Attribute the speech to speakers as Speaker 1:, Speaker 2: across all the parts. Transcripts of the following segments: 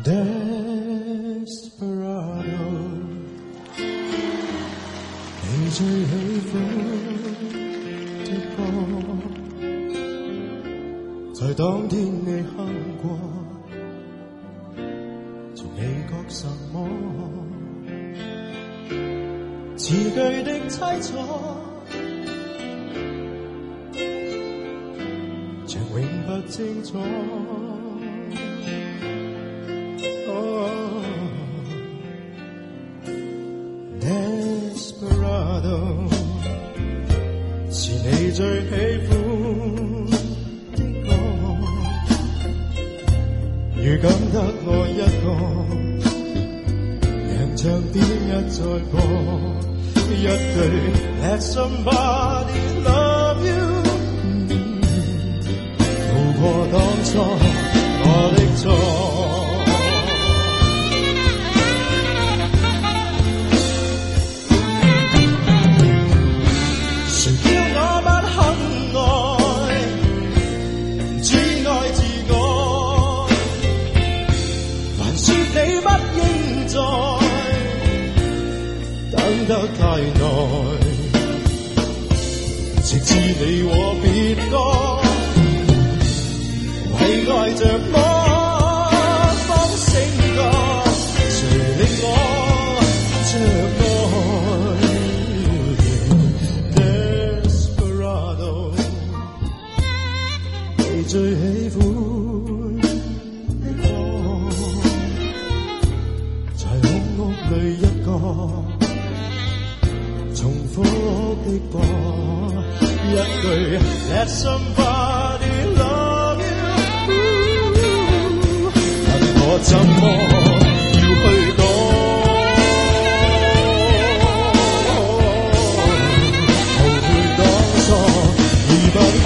Speaker 1: Desperado， 你最喜歡的歌，在當天你哼過，從你覺什麼？詞句的凄楚，像永不清楚。Desperado， 是你最喜歡的歌，如感得我一個，讓唱片一再播，一句 Let somebody love you， 渡過當初我的錯。得太耐，直至你和別個為愛着我方醒覺，誰令我着愛 Desperado， 你最喜歡的歌，在空屋裏一個重複的播一句 Let somebody love you， 問我怎麼要去講，後悔當初已不可。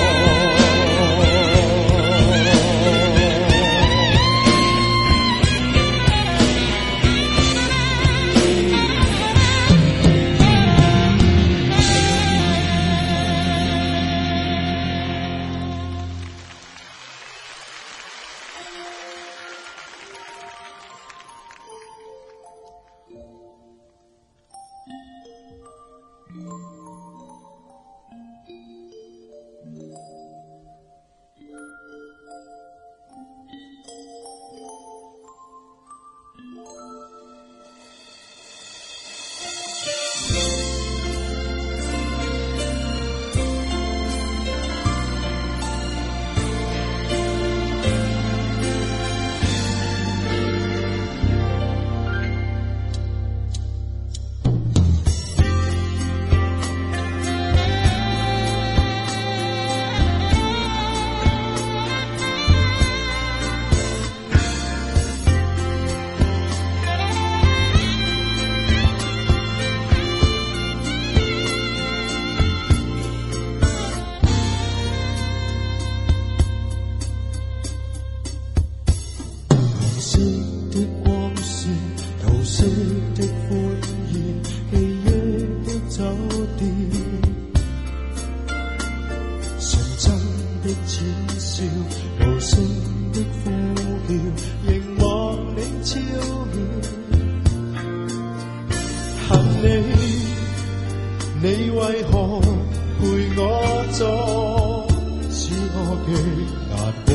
Speaker 1: 你為何陪我坐？使我極難過。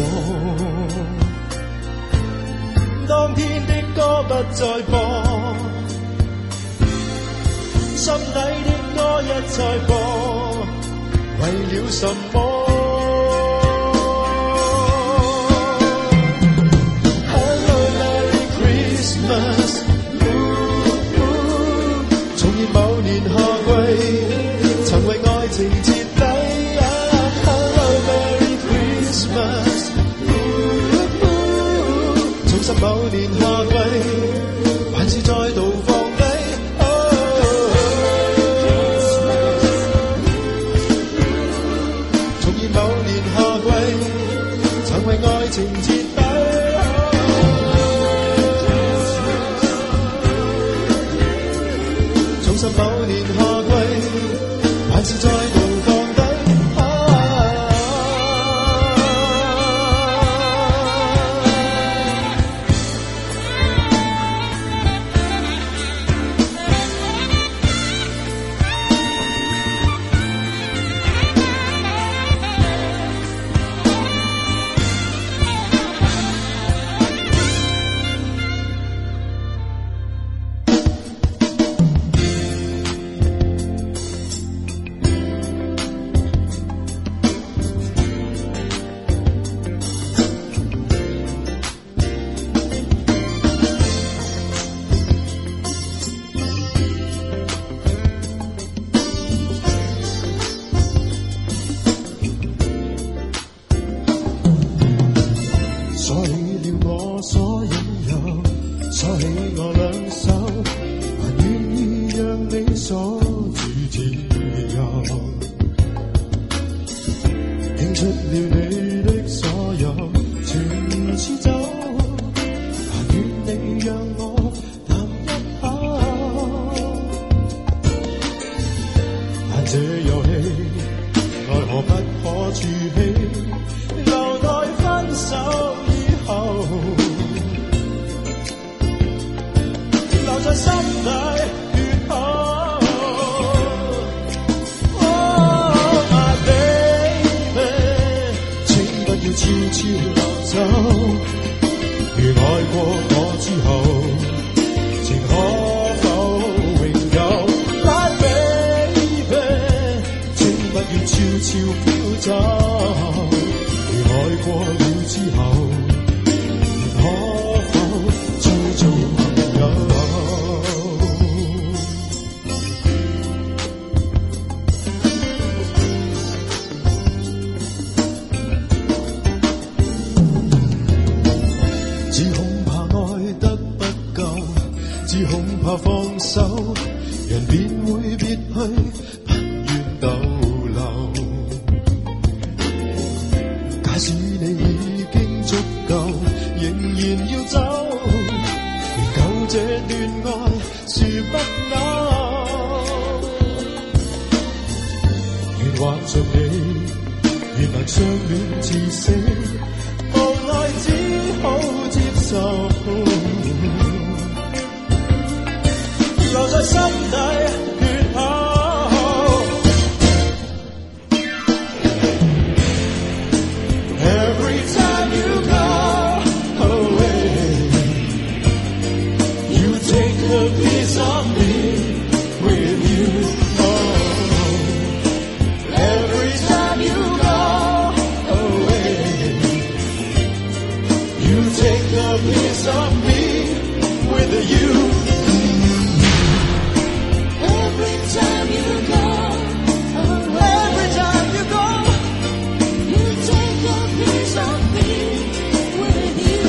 Speaker 1: 當天的歌不再播，心底的歌一再播，為了什麼？Hello Merry Christmas， 重現某年夏季，曾為愛情徹底。Hello Merry Christmas， 重拾某年夏季，還是再度放低。重現某年夏季，曾為愛情徹底。重拾某年夏季，還是再度放低。 出了你的所有，全似走，但願你讓我談一下。但這遊戲奈何不可儲起，留待分手以後，留在心底血口。悄悄流走，如愛過我之後，情可否永久 ？My baby， 請不要悄悄飄走，如愛過了之後，可否再做朋友？只恐怕愛得不夠，只恐怕放手，人便會別去，不願逗留。假使你已經足夠，仍然要走，連舊這段愛是不朽。願挽着你，願能相戀至死，無奈只好接受，留在心底血口。Every time you go away, you take a piece of me with you. Oh, every time you go away, you take a piece of me with you. Every time you go away, every time you go, you take a piece of me with you.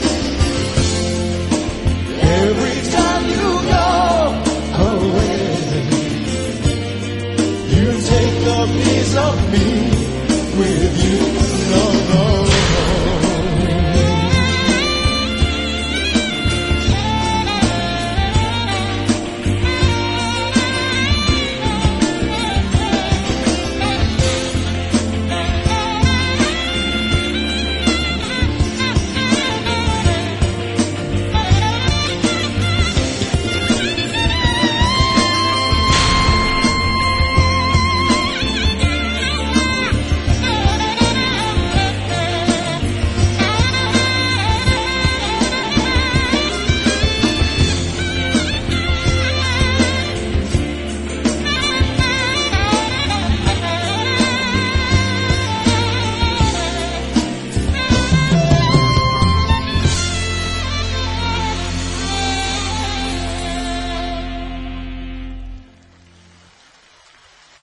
Speaker 1: Every time you go away, you take a piece of me